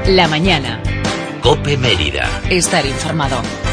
La mañana. COPE Mérida. Estar informado.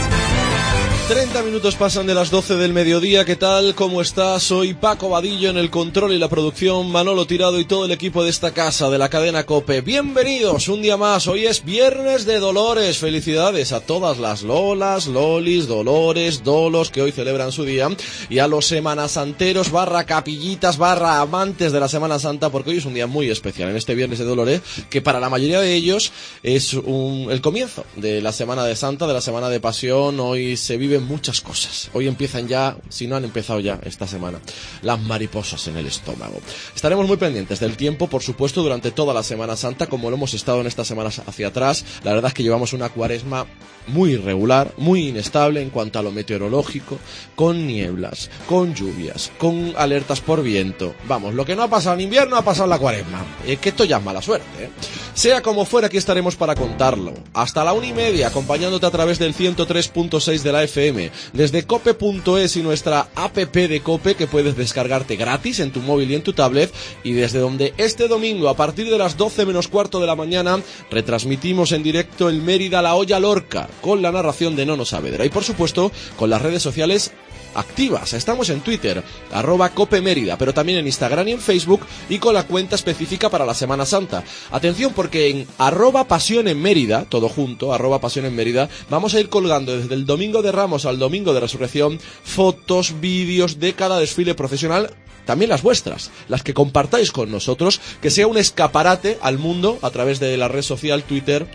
30 minutos pasan de las 12 del mediodía. ¿Qué tal? ¿Cómo estás? Soy Paco Vadillo en el control y la producción, Manolo Tirado y todo el equipo de esta casa, de la cadena COPE. Bienvenidos un día más. Hoy es Viernes de Dolores. Felicidades a todas las Lolas, Lolis, Dolores, Dolos que hoy celebran su día, y a los semanasanteros / capillitas / amantes de la Semana Santa, porque hoy es un día muy especial en este Viernes de Dolores, que para la mayoría de ellos es el comienzo de la Semana de Santa, de la Semana de Pasión. Hoy se vive muchas cosas. Hoy empiezan ya, si no han empezado ya esta semana, las mariposas en el estómago. Estaremos muy pendientes del tiempo, por supuesto, durante toda la Semana Santa, como lo hemos estado en estas semanas hacia atrás. La verdad es que llevamos una cuaresma muy irregular, muy inestable en cuanto a lo meteorológico, con nieblas, con lluvias, con alertas por viento. Vamos, lo que no ha pasado en invierno ha pasado en la cuaresma. Es que esto ya es mala suerte, ¿eh? Sea como fuera, aquí estaremos para contarlo. Hasta la 1:30, acompañándote a través del 103.6 de la FM, desde cope.es y nuestra app de COPE, que puedes descargarte gratis en tu móvil y en tu tablet, y desde donde este domingo, a partir de las 12 menos cuarto de la mañana, retransmitimos en directo el Mérida La Olla Lorca, con la narración de Nono Saavedra, y por supuesto con las redes sociales activas. Estamos en Twitter, @COPEMérida, pero también en Instagram y en Facebook, y con la cuenta específica para la Semana Santa. Atención, porque en @Pasión en Mérida, todo junto, @Pasión en Mérida, vamos a ir colgando desde el Domingo de Ramos al Domingo de Resurrección fotos, vídeos de cada desfile procesional, también las vuestras, las que compartáis con nosotros, que sea un escaparate al mundo a través de la red social Twitter,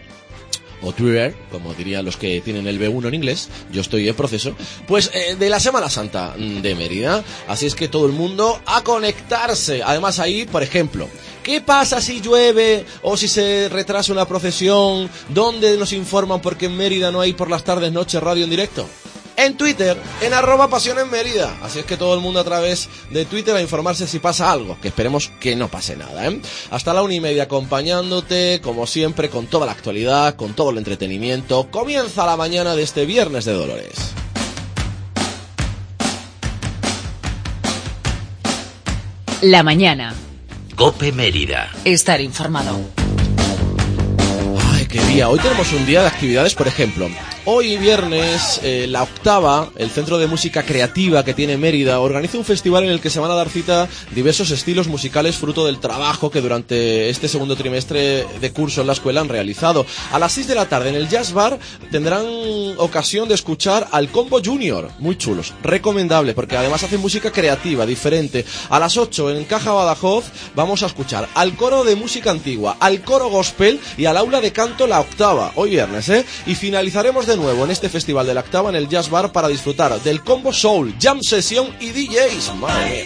o Twitter, como dirían los que tienen el B1 en inglés. Yo estoy en proceso, pues de la Semana Santa de Mérida. Así es que todo el mundo a conectarse. Además ahí, por ejemplo, ¿qué pasa si llueve o si se retrasa una procesión? ¿Dónde nos informan? Porque en Mérida no hay por las tardes, noches, radio en directo. En Twitter, en @Pasión en Mérida. Así es que todo el mundo a través de Twitter a informarse si pasa algo, que esperemos que no pase nada, ¿eh? Hasta la 1:30 acompañándote, como siempre, con toda la actualidad, con todo el entretenimiento. Comienza la mañana de este Viernes de Dolores. La mañana. COPE Mérida. Estar informado. Ay, qué día. Hoy tenemos un día de actividades, por ejemplo. Hoy viernes, la Octava, el centro de música creativa que tiene Mérida, organiza un festival en el que se van a dar cita diversos estilos musicales fruto del trabajo que durante este segundo trimestre de curso en la escuela han realizado. A las 6 de la tarde en el Jazz Bar tendrán ocasión de escuchar al Combo Junior, muy chulos, recomendable, porque además hacen música creativa, diferente. A las 8 en Caja Badajoz vamos a escuchar al coro de música antigua, al coro gospel y al aula de canto La Octava, hoy viernes, ¿eh? Y finalizaremos de nuevo en este festival de la Octava en el Jazz Bar para disfrutar del Combo Soul, Jam Session y DJs. Madre mía.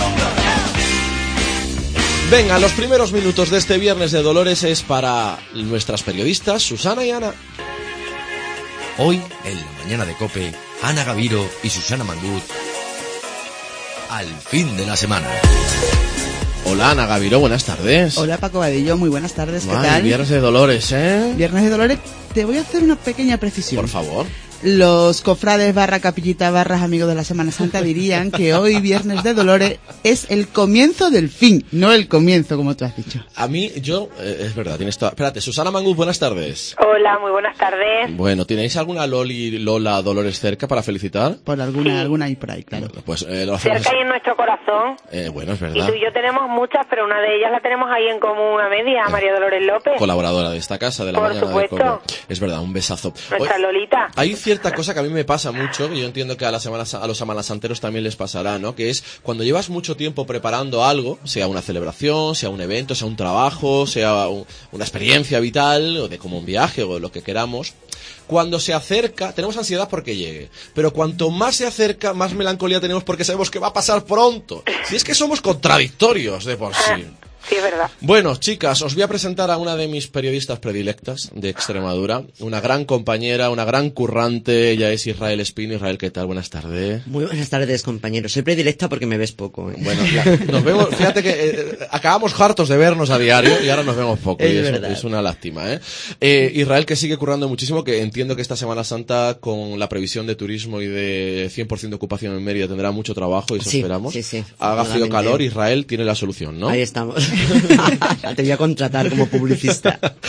Venga, los primeros minutos de este Viernes de Dolores es para nuestras periodistas Susana y Ana. Hoy, en la mañana de COPE, Ana Gaviro y Susana Mangut, al fin de la semana. Hola Ana Gaviro, buenas tardes. Hola Paco Vadillo, muy buenas tardes, ¿qué Ay, tal? Viernes de Dolores, ¿eh? Viernes de Dolores, te voy a hacer una pequeña precisión. Por favor. Los cofrades / capillita / amigos de la Semana Santa dirían que hoy, Viernes de Dolores, es el comienzo del fin, no el comienzo, como tú has dicho. A mí, es verdad, tienes toda... Espérate, Susana Mangut, buenas tardes. Hola, muy buenas tardes. Bueno, ¿tenéis alguna Lola Dolores cerca para felicitar? Por alguna ahí por ahí, claro. Bueno, pues lo hacemos. Cerca y en nuestro corazón. Bueno, es Y verdad. tú y yo tenemos muchas, pero una de ellas la tenemos ahí en común a media, María Dolores López. Colaboradora de esta casa, de la Por mañana supuesto. de COPE. Es verdad, un besazo. Nuestra Oye, Lolita. hay cierta cosa que a mí me pasa mucho, y yo entiendo que a los semanasanteros también les pasará, ¿no? Que es cuando llevas mucho tiempo preparando algo, sea una celebración, sea un evento, sea un trabajo, sea una experiencia vital, o de como un viaje, o lo que queramos. Cuando se acerca, tenemos ansiedad porque llegue, pero cuanto más se acerca, más melancolía tenemos porque sabemos que va a pasar pronto. Si es que somos contradictorios de por sí. Sí, es verdad. Bueno, chicas, os voy a presentar a una de mis periodistas predilectas de Extremadura, una gran compañera, una gran currante. Ella es Israel Espino. Israel, ¿qué tal? Buenas tardes. Muy buenas tardes, compañero. Soy predilecta porque me ves poco, ¿eh? Bueno, nos vemos, fíjate que acabamos hartos de vernos a diario y ahora nos vemos poco. Es y eso verdad. es una lástima, ¿eh? Israel, que sigue currando muchísimo, que entiendo que esta Semana Santa, con la previsión de turismo y de 100% de ocupación en Mérida, tendrá mucho trabajo y eso Sí, esperamos. sí. Haga frío o Afortunadamente. calor, Israel tiene la solución, ¿no? Ahí estamos. Te voy a contratar como publicista.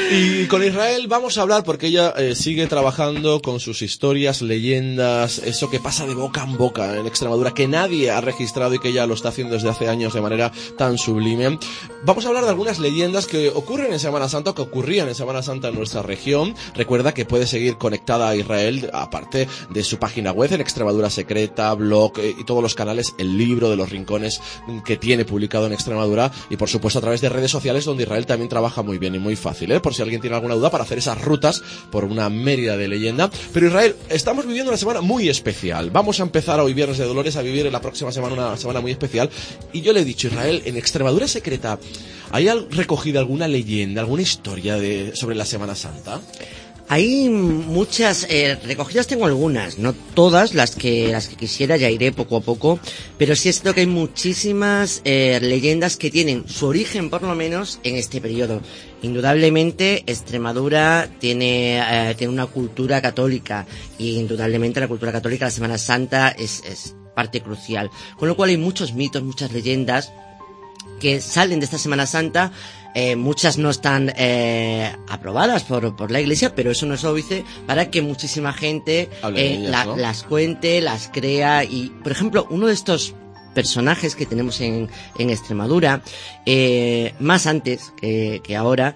Y con Israel vamos a hablar porque ella sigue trabajando con sus historias, leyendas, eso que pasa de boca en boca en Extremadura, que nadie ha registrado y que ella lo está haciendo desde hace años de manera tan sublime. Vamos a hablar de algunas leyendas que ocurren en Semana Santa o que ocurrían en Semana Santa en nuestra región. Recuerda que puedes seguir conectada a Israel, aparte de su página web en Extremadura Secreta, blog y todos los canales, el libro de los rincones que tiene publicado en Extremadura, y por supuesto a través de redes sociales, donde Israel también trabaja muy bien y muy fácil, por si alguien tiene alguna duda, para hacer esas rutas por una Mérida de leyenda. Pero Israel, estamos viviendo una semana muy especial. Vamos a empezar hoy, Viernes de Dolores, a vivir en la próxima semana una semana muy especial. Y yo le he dicho, Israel, en Extremadura Secreta, ¿hay recogida alguna leyenda, alguna historia sobre la Semana Santa? Hay muchas, recogidas tengo algunas, no todas las que quisiera, ya iré poco a poco, pero sí es cierto que hay muchísimas leyendas que tienen su origen, por lo menos, en este periodo. Indudablemente, Extremadura tiene una cultura católica, y indudablemente la cultura católica, la Semana Santa, es parte crucial. Con lo cual hay muchos mitos, muchas leyendas que salen de esta Semana Santa. Muchas no están aprobadas por la Iglesia, pero eso no es óbice para que muchísima gente ellas, ¿no? Las cuente, las crea. Y, por ejemplo, uno de estos personajes que tenemos en Extremadura, más antes que ahora,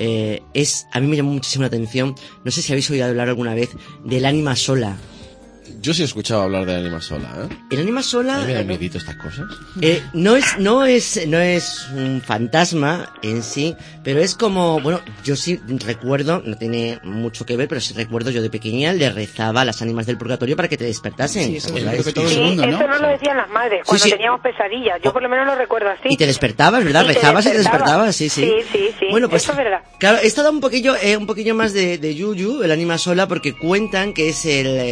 a mí me llamó muchísimo la atención, no sé si habéis oído hablar alguna vez del ánima sola. Yo sí he escuchado hablar del ánima sola, El ánima sola... ¿A mí me da miedito estas cosas? No es un fantasma en sí, pero es como, bueno, yo sí recuerdo, no tiene mucho que ver, pero sí recuerdo, yo de pequeña le rezaba a las ánimas del purgatorio para que te despertasen. Sí, eso es que todo el mundo, ¿no? Eso nos lo decían las madres cuando teníamos pesadillas. Yo por lo menos lo recuerdo así. Y te despertabas, ¿verdad? Rezabas y te despertabas, sí. Sí. Bueno, pues eso es verdad. Claro, esto da un poquillo más de yuyu, el ánima sola, porque cuentan que es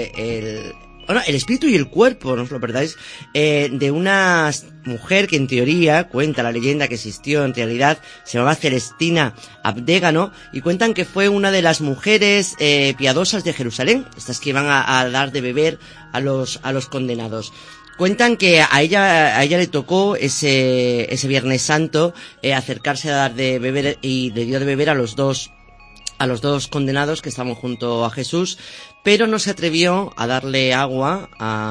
el espíritu y el cuerpo, no os lo perdáis, de una mujer que en teoría, cuenta la leyenda que existió, en realidad se llamaba Celestina Abdégano, y cuentan que fue una de las mujeres piadosas de Jerusalén, estas que iban a dar de beber a los condenados. Cuentan que a ella le tocó ese Viernes Santo acercarse a dar de beber, y le dio de beber a los dos condenados que estaban junto a Jesús, pero no se atrevió a darle agua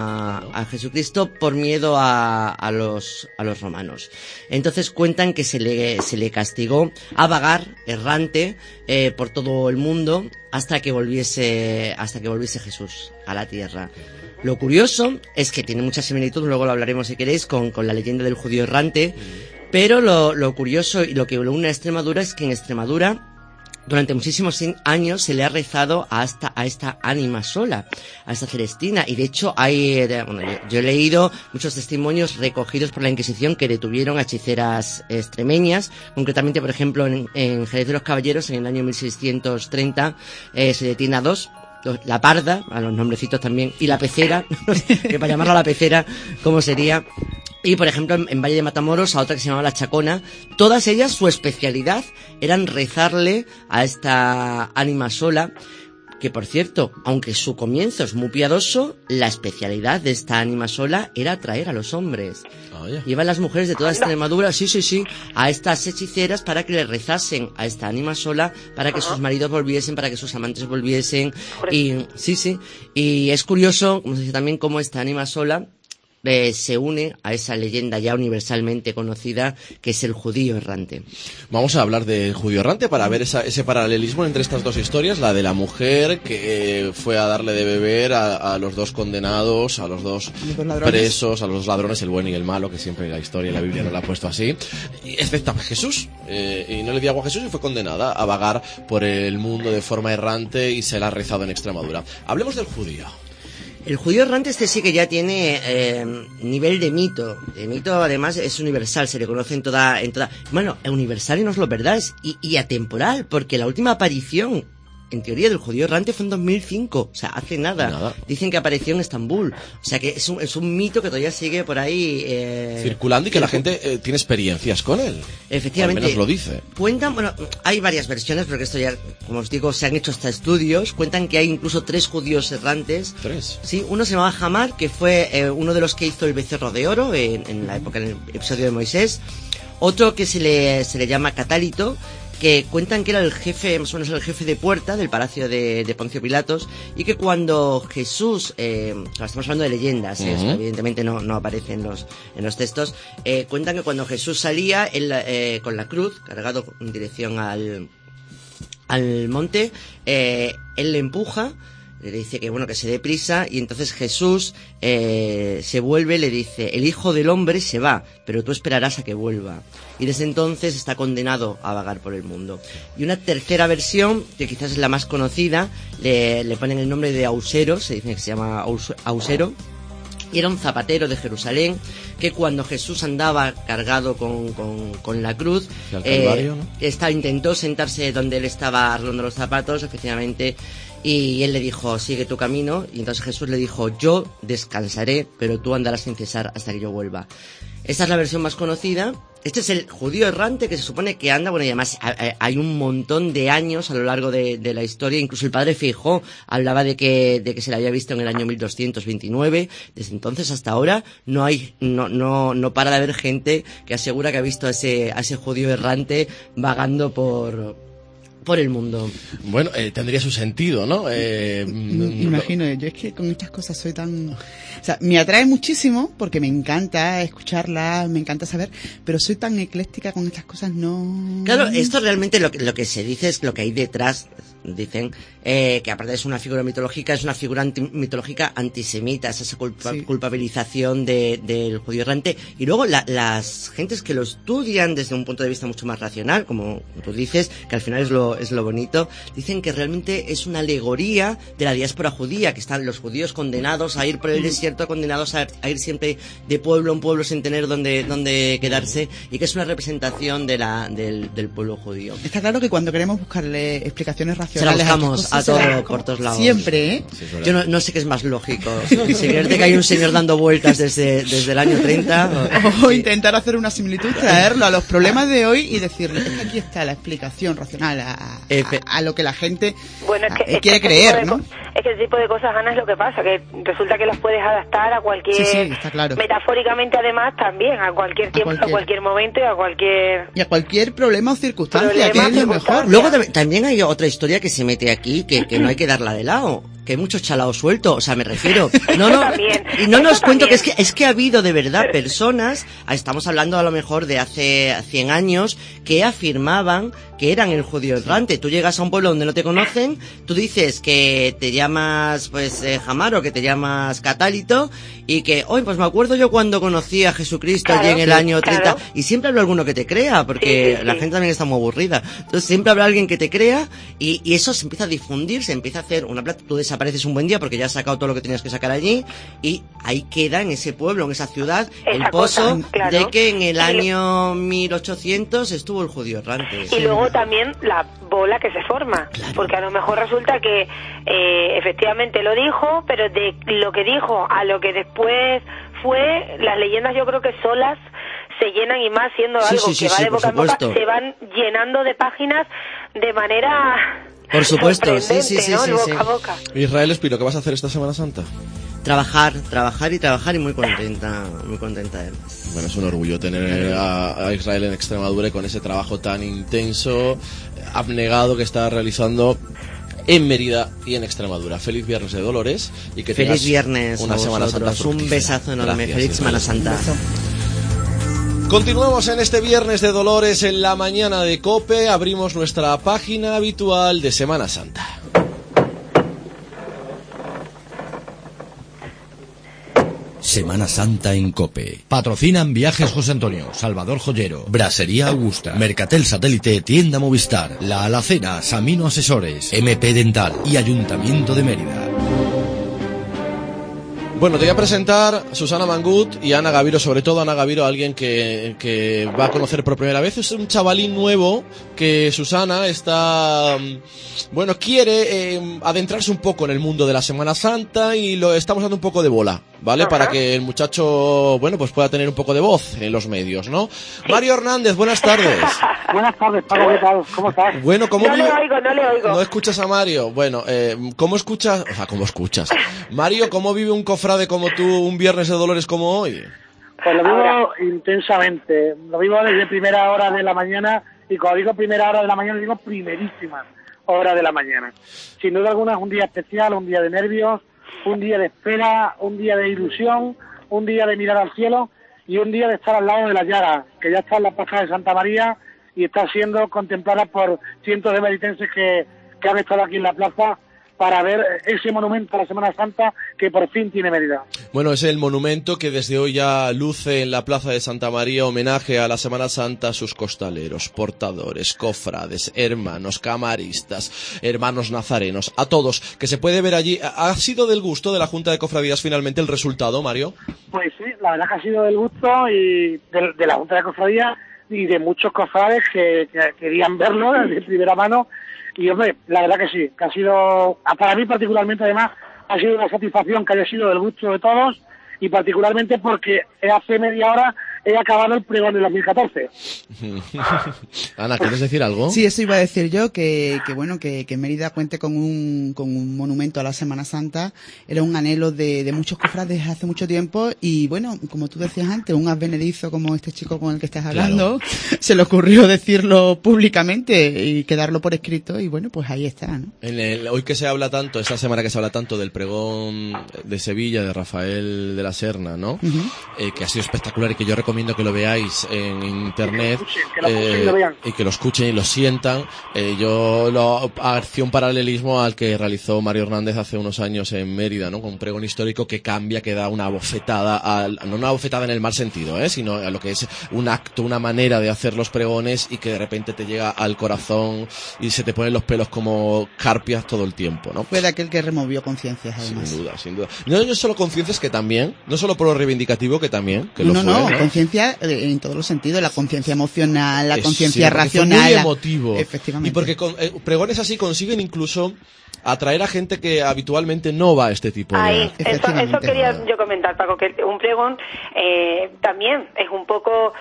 a Jesucristo por miedo a los romanos. Entonces cuentan que se le castigó a vagar errante por todo el mundo hasta que volviese Jesús a la tierra. Lo curioso es que tiene mucha similitud, luego lo hablaremos si queréis, con la leyenda del judío errante, pero lo curioso y lo que une a Extremadura es que en Extremadura durante muchísimos años se le ha rezado a esta ánima sola, a esta Celestina, y de hecho yo he leído muchos testimonios recogidos por la Inquisición que detuvieron a hechiceras extremeñas, concretamente, por ejemplo, en Jerez de los Caballeros, en el año 1630, se detiene a dos, la Parda, a los nombrecitos también, y la Pecera, que para llamarla la Pecera, ¿cómo sería? Y, por ejemplo, en Valle de Matamoros, a otra que se llamaba la Chacona, todas ellas, su especialidad eran rezarle a esta ánima sola, que, por cierto, aunque su comienzo es muy piadoso, la especialidad de esta ánima sola era atraer a los hombres. Iban las mujeres de toda Extremadura, sí, a estas hechiceras para que le rezasen a esta ánima sola, para que sus maridos volviesen, para que sus amantes volviesen. Y y es curioso, como se dice también, cómo esta ánima sola se une a esa leyenda ya universalmente conocida que es el judío errante. Vamos a hablar del judío errante para ver ese paralelismo entre estas dos historias, la de la mujer que fue a darle de beber a los dos condenados, a los dos presos, a los ladrones, el bueno y el malo, que siempre la historia y la Biblia no la ha puesto así, excepto a Jesús, y no le dio agua a Jesús y fue condenada a vagar por el mundo de forma errante y se la ha rezado en Extremadura. Hablemos del judío. El judío errante sí que ya tiene nivel de mito. El mito además es universal, se le conoce en toda. Bueno, universal y no os lo perdáis, y atemporal, porque la última aparición, en teoría, del judío errante fue en 2005, o sea, hace nada. Dicen que apareció en Estambul, o sea que es un mito que todavía sigue por ahí circulando y que la gente tiene experiencias con él. Efectivamente. Al menos lo dice. Cuentan, bueno, hay varias versiones, porque esto ya, como os digo, se han hecho hasta estudios. Cuentan que hay incluso 3 judíos errantes. 3. Sí, uno se llamaba Hamar, que fue uno de los que hizo el becerro de oro en la época, en el episodio de Moisés. Otro que se le llama Catálito, que cuentan que era el jefe, más o menos el jefe de puerta del palacio de Poncio Pilatos, y que cuando Jesús, estamos hablando de leyendas, esto evidentemente no aparece en los textos, cuentan que cuando Jesús salía él, con la cruz, cargado en dirección al monte, él le empuja, le dice que bueno, que se dé prisa, y entonces Jesús se vuelve, le dice: el Hijo del Hombre se va, pero tú esperarás a que vuelva. Y desde entonces está condenado a vagar por el mundo. Y una tercera versión, que quizás es la más conocida, le ponen el nombre de Ausero, se dice que se llama Ausero, y era un zapatero de Jerusalén que cuando Jesús andaba cargado con la cruz, Calvario, ¿no? Intentó sentarse donde él estaba arreglando los zapatos, efectivamente, y él le dijo: sigue tu camino. Y entonces Jesús le dijo: yo descansaré, pero tú andarás sin cesar hasta que yo vuelva. Esta es la versión más conocida. Este es el judío errante que se supone que anda, bueno, y además hay un montón de años a lo largo de la historia. Incluso el padre Feijó hablaba de que se le había visto en el año 1229. Desde entonces hasta ahora no para de haber gente que asegura que ha visto a ese judío errante vagando por el mundo. Bueno, tendría su sentido, ¿no? Me imagino, yo es que con estas cosas soy tan... O sea, me atrae muchísimo porque me encanta escucharlas, me encanta saber, pero soy tan ecléctica con estas cosas, no... Claro, esto realmente lo que se dice es lo que hay detrás. Dicen que aparte de ser una figura mitológica, es una figura mitológica antisemita, es esa culpabilización del judío errante. Y luego las gentes que lo estudian desde un punto de vista mucho más racional, como tú dices, que al final es lo bonito, dicen que realmente es una alegoría de la diáspora judía, que están los judíos condenados a ir por el desierto, condenados a ir siempre de pueblo en pueblo sin tener donde quedarse, y que es una representación del pueblo judío. Está claro que cuando queremos buscarle explicaciones racionales, se la buscamos a todo, por todos lados. Siempre, ¿eh? Sí, yo no sé qué es más lógico, si creerte que hay un señor dando vueltas desde el año 30 o intentar hacer una similitud, traerlo a los problemas de hoy y decirle: es que aquí está la explicación racional a lo que la gente quiere creer, ¿no? Es que ese tipo de cosas, Ana, es lo que pasa, que resulta que las puedes adaptar a cualquier... Sí, está claro. Metafóricamente, además, también, a cualquier tiempo, a cualquier momento y a cualquier problema o circunstancia, que es lo mejor. Luego también hay otra historia que se mete aquí, que no hay que darla de lado, que hay muchos chalaos sueltos, o sea, me refiero... Y no nos cuento que es que ha habido de verdad personas, estamos hablando a lo mejor de hace 100 años, que afirmaban que eran el judío errante. Tú llegas a un pueblo donde no te conocen, tú dices que te llamas Jamaro, que te llamas Catálito, y que, hoy pues me acuerdo yo cuando conocí a Jesucristo allí en el año 30, y siempre habrá alguno que te crea, porque la gente también está muy aburrida. Entonces siempre habrá alguien que te crea, y eso se empieza a difundir, se empieza a hacer una plata. Tú desapareces un buen día porque ya has sacado todo lo que tenías que sacar allí, y ahí queda en ese pueblo, en esa ciudad, el pozo de que en el año 1800 estuvo el judío errante. Y luego también la bola que se forma, porque a lo mejor resulta que efectivamente lo dijo, pero de lo que dijo a lo que después fue, las leyendas yo creo que solas se llenan, y más siendo algo que va de boca en boca, se van llenando de páginas de manera... Por supuesto, sí. Boca a boca. Israel Espino, ¿qué vas a hacer esta Semana Santa? Trabajar y muy contenta además. Bueno, es un orgullo tener a Israel en Extremadura y con ese trabajo tan intenso, abnegado que está realizando en Mérida y en Extremadura. Feliz Viernes de Dolores y que feliz viernes una Semana Santa. Un besazo enorme. Gracias, feliz Semana Santa. Continuamos en este Viernes de Dolores en la mañana de COPE. Abrimos nuestra página habitual de Semana Santa. Semana Santa en COPE. Patrocinan Viajes José Antonio, Salvador Joyero, Brasería Augusta, Mercatel Satélite, Tienda Movistar, La Alacena, Samino Asesores, MP Dental y Ayuntamiento de Mérida. Bueno, te voy a presentar a Susana Mangut y a Ana Gaviro, sobre todo a Ana Gaviro, alguien que va a conocer por primera vez. Es un chavalín nuevo que Susana está, quiere adentrarse un poco en el mundo de la Semana Santa y lo estamos dando un poco de bola, ¿vale? Ajá. Para que el muchacho, pues pueda tener un poco de voz en los medios, ¿no? Sí. Mario Hernández, buenas tardes. Buenas tardes, Pablo, ¿qué tal? ¿Cómo estás? Bueno, ¿cómo no le oigo. ¿No escuchas a Mario? Bueno, ¿cómo escuchas? Mario, ¿cómo vive un cofrade como tú un Viernes de Dolores como hoy? Pues lo vivo intensamente, lo vivo desde primera hora de la mañana y cuando digo primera hora de la mañana, digo primerísima hora de la mañana. Sin duda alguna es un día especial, un día de nervios, un día de espera, un día de ilusión, un día de mirar al cielo y un día de estar al lado de la llaga, que ya está en la plaza de Santa María y está siendo contemplada por cientos de meritenses que han estado aquí en la plaza para ver ese monumento a la Semana Santa que por fin tiene Mérida. Bueno, es el monumento que desde hoy ya luce en la plaza de Santa María, homenaje a la Semana Santa, a sus costaleros, portadores, cofrades, hermanos, camaristas, hermanos nazarenos, a todos, que se puede ver allí. ¿Ha sido del gusto de la Junta de Cofradías finalmente el resultado, Mario? Pues sí, la verdad que ha sido del gusto y de la Junta de Cofradías y de muchos cofrades que querían verlo de primera mano. Y hombre, la verdad que sí, que ha sido, para mí particularmente además, ha sido una satisfacción que haya sido del gusto de todos y particularmente porque hace media hora he acabado el pregón del 2014. Ana, ¿quieres decir algo? Sí, eso iba a decir yo, que bueno, que Mérida cuente con un monumento a la Semana Santa. Era un anhelo de muchos cofrades hace mucho tiempo y bueno, como tú decías antes, un advenedizo como este chico con el que estás hablando, claro, se le ocurrió decirlo públicamente y quedarlo por escrito y bueno, pues ahí está, ¿no? Hoy que se habla tanto, esta semana que se habla tanto del pregón de Sevilla, de Rafael de la Serna, ¿no? Que ha sido espectacular y que yo recomiendo que lo veáis en internet y que lo escuchen y lo sientan. Yo hacía un paralelismo al que realizó Mario Hernández hace unos años en Mérida, ¿no? Con un pregón histórico que cambia, que da una bofetada, no una bofetada en el mal sentido, sino a lo que es un acto, una manera de hacer los pregones y que de repente te llega al corazón y se te ponen los pelos como carpias todo el tiempo, ¿no? Fue de aquel que removió conciencias, además. Sin duda. No solo conciencias, que también, no solo por lo reivindicativo, que también, que lo fue, ¿no? Conciencia en todos los sentidos, la conciencia emocional, la conciencia racional. Muy emotivo. Efectivamente. Y porque pregones así consiguen incluso atraer a gente que habitualmente no va a este tipo de... Eso quería yo comentar, Paco, que un pregón también es un poco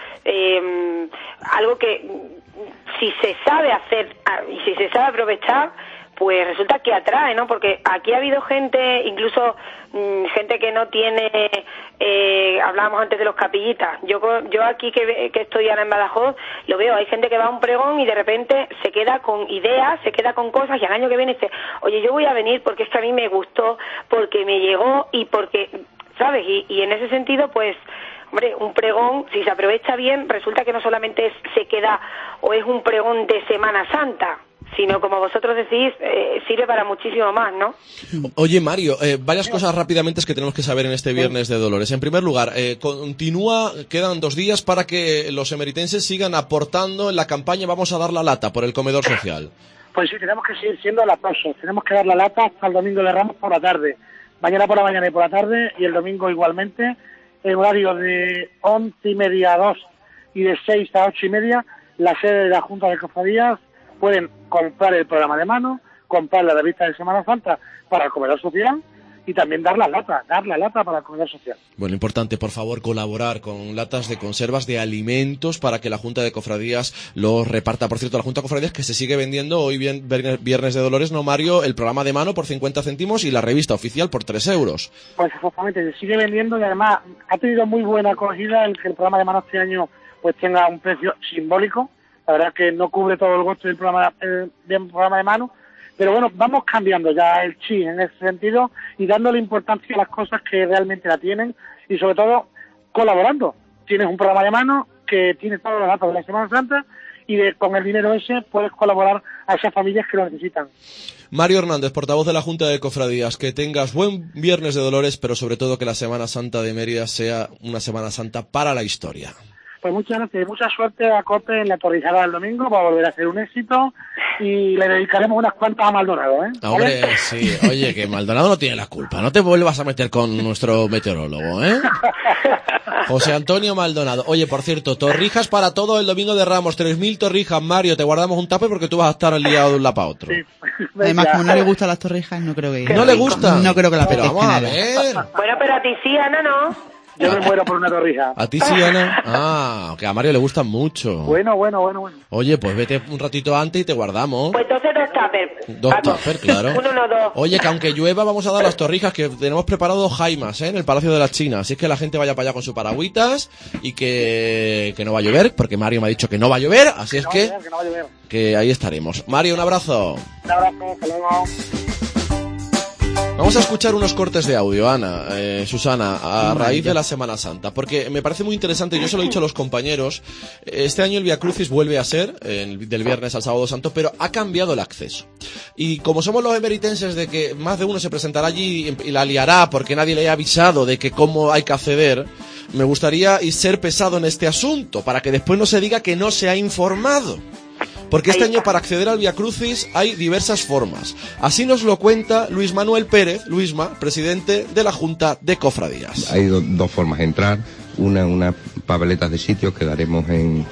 algo que si se sabe hacer y si se sabe aprovechar, pues resulta que atrae, ¿no? Porque aquí ha habido gente, incluso gente que no tiene, hablábamos antes de los capillitas, yo aquí que estoy ahora en Badajoz, lo veo, hay gente que va a un pregón y de repente se queda con ideas, se queda con cosas y al año que viene dice, oye, yo voy a venir porque es que a mí me gustó, porque me llegó y porque, ¿sabes? Y en ese sentido, pues, hombre, un pregón, si se aprovecha bien, resulta que no solamente se queda o es un pregón de Semana Santa, sino, como vosotros decís, sirve para muchísimo más, ¿no? Oye, Mario, varias cosas rápidamente que tenemos que saber en este Viernes de Dolores. En primer lugar, quedan 2 días para que los emeritenses sigan aportando en la campaña Vamos a dar la lata por el comedor social. Pues sí, tenemos que seguir siendo latosos, tenemos que dar la lata hasta el domingo de Ramos por la tarde, mañana por la mañana y por la tarde, y el domingo igualmente, en horario de 11:30 a 2 y de 6 a 8:30, la sede de la Junta de Cofradías. Pueden comprar el programa de mano, comprar la revista de Semana Santa para el comedor social y también dar la lata para el comedor social. Bueno, importante, por favor, colaborar con latas de conservas de alimentos para que la Junta de Cofradías los reparta. Por cierto, la Junta de Cofradías que se sigue vendiendo hoy Viernes de Dolores, ¿no, Mario? El programa de mano por 50 céntimos y la revista oficial por 3 euros. Pues exactamente, se sigue vendiendo y además ha tenido muy buena acogida el que el programa de mano este año pues tenga un precio simbólico. La verdad es que no cubre todo el costo del programa de mano, pero bueno, vamos cambiando ya el chip en ese sentido y dándole importancia a las cosas que realmente la tienen y sobre todo colaborando. Tienes un programa de mano que tiene todos los datos de la Semana Santa y con el dinero ese puedes colaborar a esas familias que lo necesitan. Mario Hernández, portavoz de la Junta de Cofradías, que tengas buen Viernes de Dolores, pero sobre todo que la Semana Santa de Mérida sea una Semana Santa para la historia. Pues muchas gracias y mucha suerte a COPE en la torrijada del domingo, va a volver a ser un éxito y le dedicaremos unas cuantas a Maldonado, ¿eh? Hombre, ¿vale? Sí, oye, que Maldonado no tiene la culpa, no te vuelvas a meter con nuestro meteorólogo, ¿eh? José Antonio Maldonado. Oye, por cierto, torrijas para todo el domingo de Ramos, 3.000 torrijas, Mario, te guardamos un tupper porque tú vas a estar liado de un lado para otro. Sí. Además, como no le gustan las torrijas, no creo que... ¿No le gustan? No creo que la apetezca. Pero vamos a ver. Bueno, pero a ti sí, Ana, ¿no? Yo me muero por una torrija. ¿A ti sí, Ana? Ah, que a Mario le gustan mucho. Bueno. Oye, pues vete un ratito antes y te guardamos. Pues entonces 2 tuppers. Dos tuppers, claro. Uno, no 2. Oye, que aunque llueva vamos a dar las torrijas, que tenemos preparado 2 jaimas, en el Palacio de la China. Así es que la gente vaya para allá con sus paragüitas y que no va a llover, porque Mario me ha dicho que no va a llover, así es que no va a llover. Que ahí estaremos. Mario, un abrazo. Un abrazo, hasta luego. Vamos a escuchar unos cortes de audio, Ana, Susana, a raíz de la Semana Santa, porque me parece muy interesante, yo se lo he dicho a los compañeros, este año el Vía Crucis vuelve a ser, del viernes al sábado santo, pero ha cambiado el acceso. Y como somos los emeritenses de que más de uno se presentará allí y la liará porque nadie le ha avisado de que cómo hay que acceder, me gustaría ser pesado en este asunto, para que después no se diga que no se ha informado. Porque este año para acceder al Vía Crucis hay diversas formas. Así nos lo cuenta Luis Manuel Pérez, Luisma, presidente de la Junta de Cofradías. Hay dos formas de entrar. Unas papeletas de sitio que daremos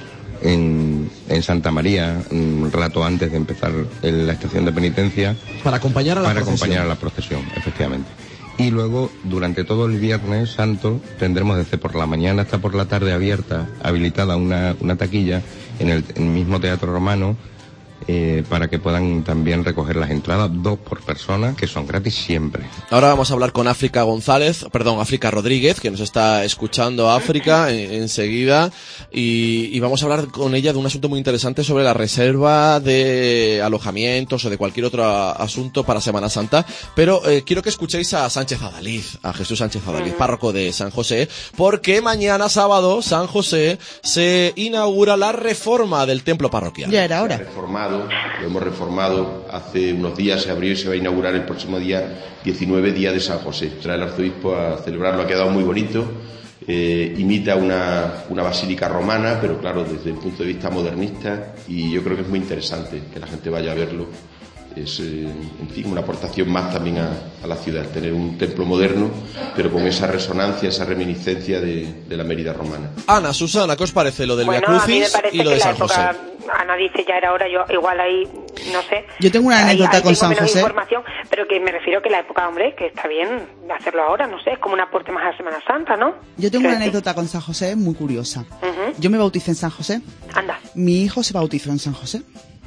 en Santa María un rato antes de empezar la estación de penitencia. Para acompañar a la procesión, efectivamente. Y luego, durante todo el Viernes Santo, tendremos desde por la mañana hasta por la tarde habilitada una taquilla en el mismo Teatro Romano, para que puedan también recoger las entradas, 2 por persona, que son gratis siempre. Ahora vamos a hablar con África Rodríguez, que nos está escuchando África enseguida, y vamos a hablar con ella de un asunto muy interesante sobre la reserva de alojamientos o de cualquier otro asunto para Semana Santa, pero quiero que escuchéis a Sánchez Adaliz, a Jesús Sánchez Adaliz, párroco de San José, porque mañana sábado San José se inaugura la reforma del templo parroquial. Ya era hora. Lo hemos reformado hace unos días, se abrió y se va a inaugurar el próximo día 19, día de San José. Trae el arzobispo a celebrarlo, ha quedado muy bonito, imita una basílica romana, pero claro, desde el punto de vista modernista, y yo creo que es muy interesante que la gente vaya a verlo. Es, en fin, una aportación más también a la ciudad, tener un templo moderno, pero con esa resonancia, esa reminiscencia de la Mérida romana. Ana, Susana, ¿qué os parece lo del Vía Crucis y lo de San José? Ana dice ya era hora, yo igual ahí, no sé. Yo tengo una anécdota con San José. Información, pero que me refiero que la época, hombre, que está bien hacerlo ahora, no sé, es como un aporte más a la Semana Santa, ¿no? Yo tengo una anécdota con San José muy curiosa. Yo me bauticé en San José. Anda. Mi hijo se bautizó en San José.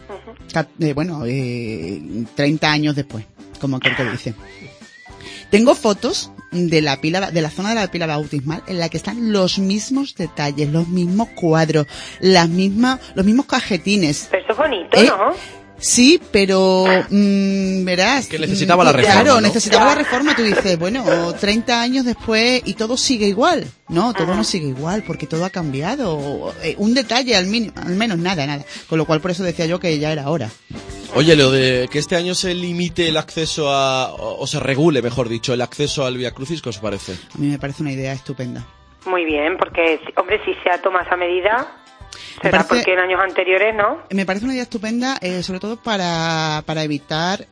30 años después, como aquel que dice. Tengo fotos de la zona de la pila bautismal en la que están los mismos detalles, los mismos cuadros, los mismos cajetines. Pero eso es bonito, ¿no? Sí, pero verás. Que necesitaba la reforma. Claro, ¿no? necesitaba la reforma. Tú dices, bueno, 30 años después y todo sigue igual. No, todo no sigue igual porque todo ha cambiado. Un detalle al menos nada. Con lo cual por eso decía yo que ya era hora. Oye, lo de que este año se limite el acceso o se regule, mejor dicho, el acceso al Vía Crucis, ¿qué os parece? A mí me parece una idea estupenda. Muy bien, porque, hombre, si se ha tomado esa medida, será porque en años anteriores, ¿no? Me parece una idea estupenda, sobre todo para evitar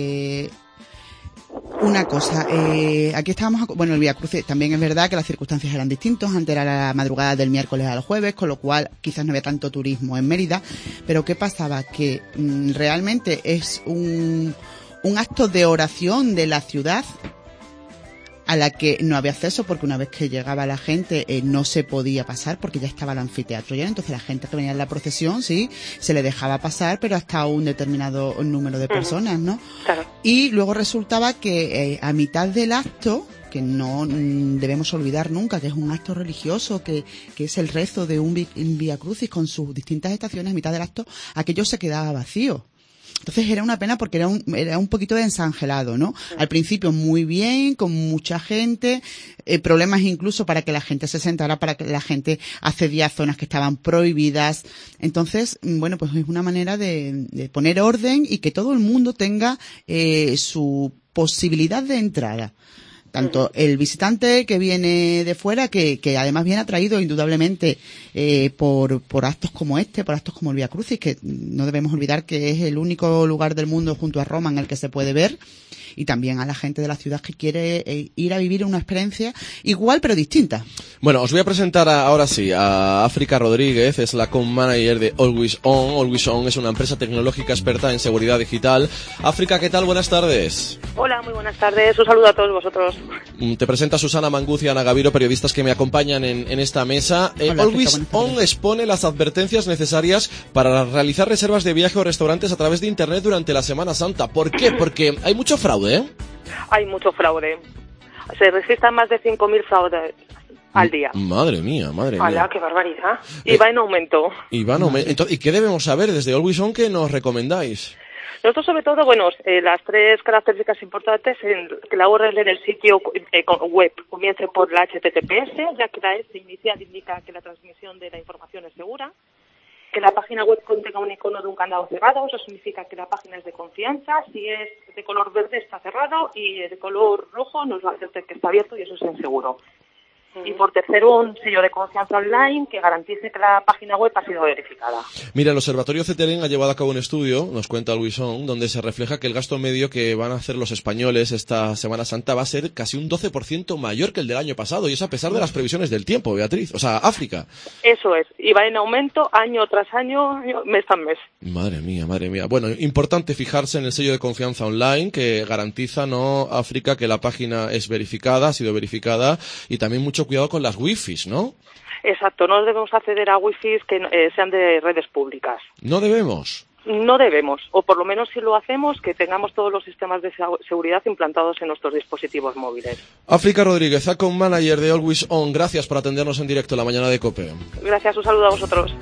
una cosa. Aquí estábamos, el Vía Crucis, también es verdad que las circunstancias eran distintas. Antes era la madrugada del miércoles al jueves, con lo cual quizás no había tanto turismo en Mérida. Pero ¿qué pasaba? Que realmente es un acto de oración de la ciudad a la que no había acceso, porque una vez que llegaba la gente no se podía pasar porque ya estaba el anfiteatro lleno. Entonces la gente que venía en la procesión sí se le dejaba pasar, pero hasta un determinado número de personas, ¿no? Claro. Y luego resultaba que a mitad del acto, que no debemos olvidar nunca, que es un acto religioso, que es el rezo de un Vía Crucis con sus distintas estaciones, a mitad del acto aquello se quedaba vacío. Entonces era una pena porque era un poquito desangelado, ¿no? Al principio muy bien, con mucha gente, problemas incluso para que la gente se sentara, para que la gente accedía a zonas que estaban prohibidas. Entonces, bueno, pues es una manera de poner orden y que todo el mundo tenga su posibilidad de entrada. Tanto el visitante que viene de fuera, que además viene atraído indudablemente por actos como por actos como el Vía Crucis, que no debemos olvidar que es el único lugar del mundo junto a Roma en el que se puede ver. y también a la gente de la ciudad que quiere ir a vivir una experiencia igual pero distinta. Bueno, os voy a presentar ahora sí a África Rodríguez, es la co-manager de Always On. Always On es una empresa tecnológica experta en seguridad digital. África, ¿qué tal? Buenas tardes. Hola, muy buenas tardes. Un saludo a todos vosotros. Te presenta Susana Manguz y Ana Gaviro, periodistas que me acompañan en esta mesa. Hola, Always On expone las advertencias necesarias para realizar reservas de viaje o restaurantes a través de Internet durante la Semana Santa. ¿Por qué? Porque hay mucho fraude, ¿eh? Hay mucho fraude. Se registran más de 5.000 fraudes al día. Madre mía. ¡Hala, qué barbaridad! Y va en aumento. ¿Y qué debemos saber desde Always On que nos recomendáis? Nosotros, sobre todo, las tres características importantes en que la URL en el sitio web comience por la HTTPS, ya que la S inicial indica que la transmisión de la información es segura, que la página web contenga un icono de un candado cerrado, eso significa que la página es de confianza, si es de color verde está cerrado y de color rojo nos va a hacer que está abierto y eso es inseguro. Y por tercero, un sello de confianza online que garantice que la página web ha sido verificada. Mira, el Observatorio CETELEN ha llevado a cabo un estudio, nos cuenta Always On, donde se refleja que el gasto medio que van a hacer los españoles esta Semana Santa va a ser casi un 12% mayor que el del año pasado, y eso a pesar de las previsiones del tiempo, Beatriz, o sea, África. Eso es, y va en aumento año tras año, mes tras mes. Madre mía. Bueno, importante fijarse en el sello de confianza online que garantiza, ¿no, África, que la página es verificada, ha sido verificada, y también mucho cuidado con las wifis, ¿no? Exacto, no debemos acceder a wifis que sean de redes públicas. ¿No debemos? No debemos, o por lo menos si lo hacemos, que tengamos todos los sistemas de seguridad implantados en nuestros dispositivos móviles. África Rodríguez, account manager de Always On, gracias por atendernos en directo la mañana de COPE. Gracias, un saludo a vosotros.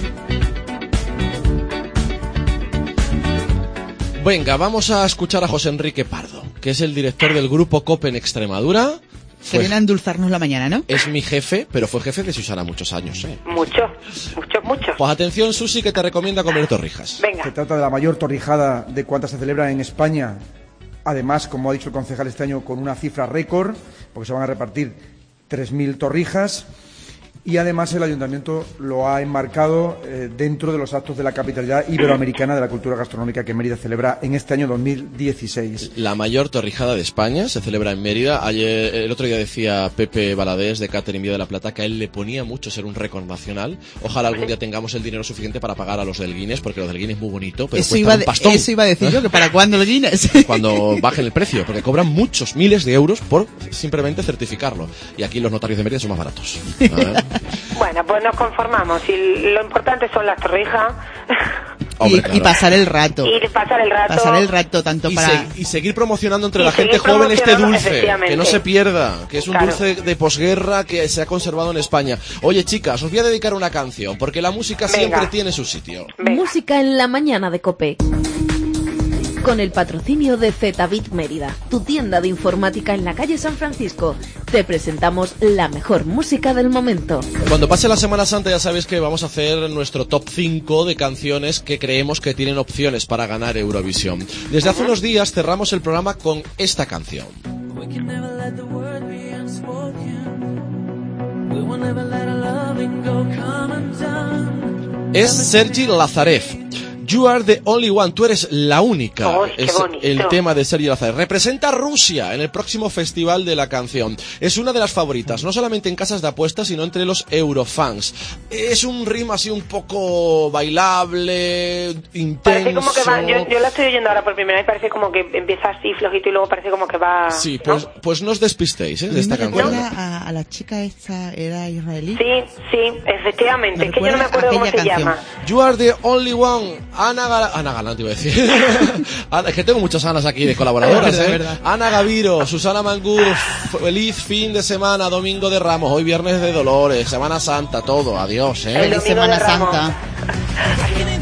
Venga, vamos a escuchar a José Enrique Pardo, que es el director del grupo COPE en Extremadura. Que viene a endulzarnos la mañana, ¿no? Es mi jefe, pero fue jefe de Susana muchos años, ¿eh? Mucho. Pues atención, Susi, que te recomienda comer torrijas. Venga. Se trata de la mayor torrijada de cuantas se celebra en España. Además, como ha dicho el concejal este año, con una cifra récord, porque se van a repartir 3.000 torrijas. Y además el Ayuntamiento lo ha enmarcado dentro de los actos de la capitalidad iberoamericana de la cultura gastronómica que Mérida celebra en este año 2016. La mayor torrijada de España se celebra en Mérida. El otro día decía Pepe Baladés de Catering Vía de la Plata que a él le ponía mucho ser un récord nacional. Ojalá algún día tengamos el dinero suficiente para pagar a los del Guinness, porque los del Guinness es muy bonito, pero cuesta un pastón. Eso iba a decir yo, que para cuándo el Guinness. Cuando bajen el precio, porque cobran muchos miles de euros por simplemente certificarlo. Y aquí los notarios de Mérida son más baratos. Bueno, pues nos conformamos. Y lo importante son las torrijas. Hombre, claro. Y pasar el rato. Y pasar el rato. Pasar el rato tanto para... Y seguir promocionando entre la gente joven este dulce. Que no se pierda. Que es un Claro. dulce de posguerra que se ha conservado en España. Oye, chicas, os voy a dedicar una canción, porque la música siempre tiene su sitio. Música en la mañana de COPE. Con el patrocinio de Zetabit Mérida, tu tienda de informática en la calle San Francisco. Te presentamos la mejor música del momento. Cuando pase la Semana Santa ya sabéis que vamos a hacer nuestro top 5 de canciones que creemos que tienen opciones para ganar Eurovisión. Desde hace unos días cerramos el programa con esta canción. Es Sergi Lazarev. You are the only one, tú eres la única. ¡Ay, qué es bonito! el tema de Sergi Lazarev. Representa a Rusia en el próximo festival de la canción. Es una de las favoritas, no solamente en casas de apuestas, sino entre los eurofans. Es un ritmo así un poco bailable, intenso. Parece como que va, yo la estoy oyendo ahora por primera vez, parece como que empieza así flojito y luego parece como que va... Sí, pues no os despistéis de esta canción. A la chica esta, ¿era israelí? Sí, efectivamente. Es que yo no me acuerdo cómo se llama. You are the only one. Ana Galán, te iba a decir. Es que tengo muchas Anas aquí de colaboradoras, Es verdad. Ana Gaviro, Susana Manguz, feliz fin de semana, domingo de Ramos, hoy viernes de Dolores, Semana Santa, todo, adiós, Feliz Semana Santa.